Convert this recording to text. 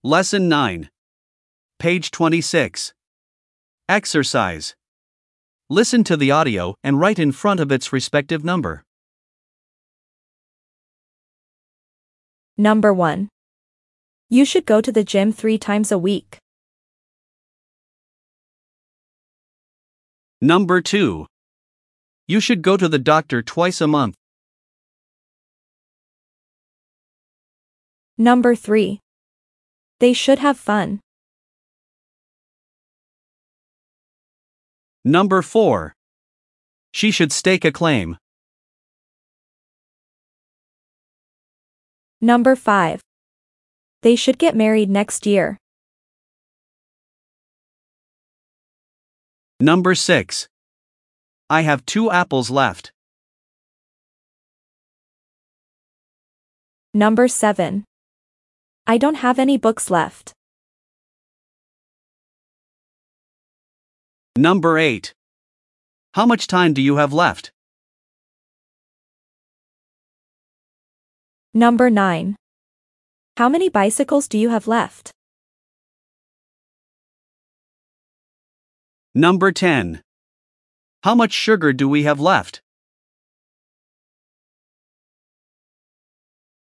Lesson 9. Page 26. Exercise. Listen to the audio and write in front of its respective number. Number 1. You should go to the gym 3 times a week. Number 2. You should go to the doctor twice a month. Number 3. They should have fun. Number 4. She should stake a claim. Number 5. They should get married next year. Number 6. I have 2 apples left. Number 7. I don't have any books left. Number 8. How much time do you have left? Number 9. How many bicycles do you have left? Number 10. How much sugar do we have left?